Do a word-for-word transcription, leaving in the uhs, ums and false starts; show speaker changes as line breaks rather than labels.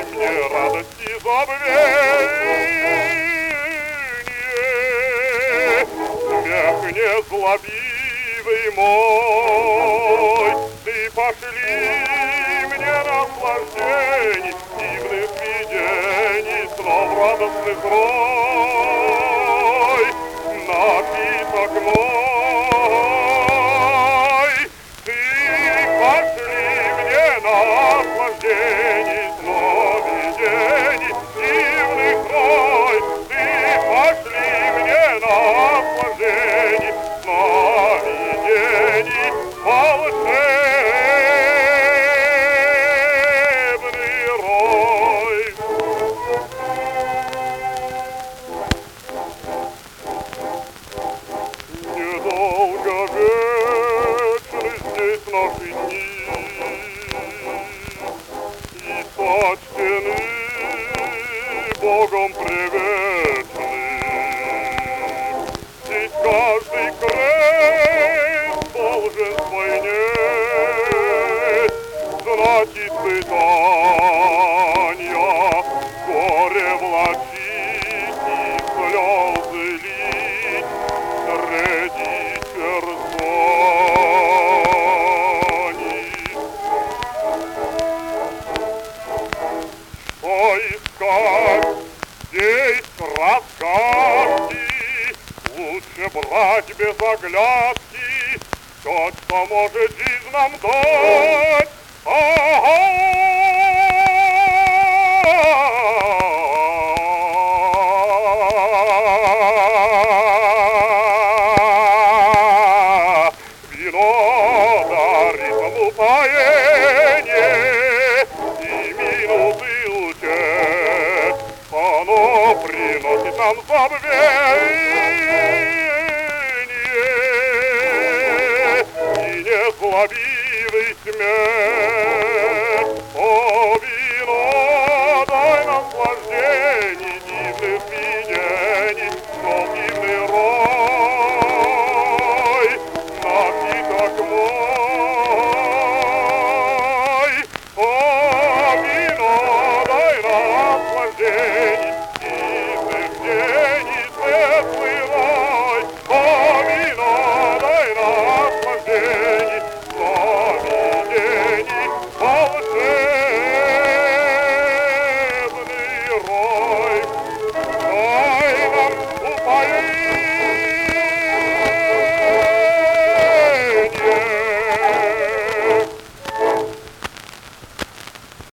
мне радость и забвение. Смех незлобивый мой, ты пошли мне наслаждений, дивных видений, снов радостных рой. Напиток мой, ты пошли мне наслаждений, снов видений, дивных рой. Ты пошли мне наслаждений, снов видений, волшебный рой. Недолго вечны здесь наши дни, и сочтены Богом привечны. Здесь каждый крест должен свой нest знать испытания, горе влачить и слезы лить среди терзаний. Что искать здесь разгадки? Лучше брать без оглядки все, что может жизнь нам дать. А-а-а! Вино дарит нам упоение и минуты утех. Оно приносит нам забвение и незлобивый смех.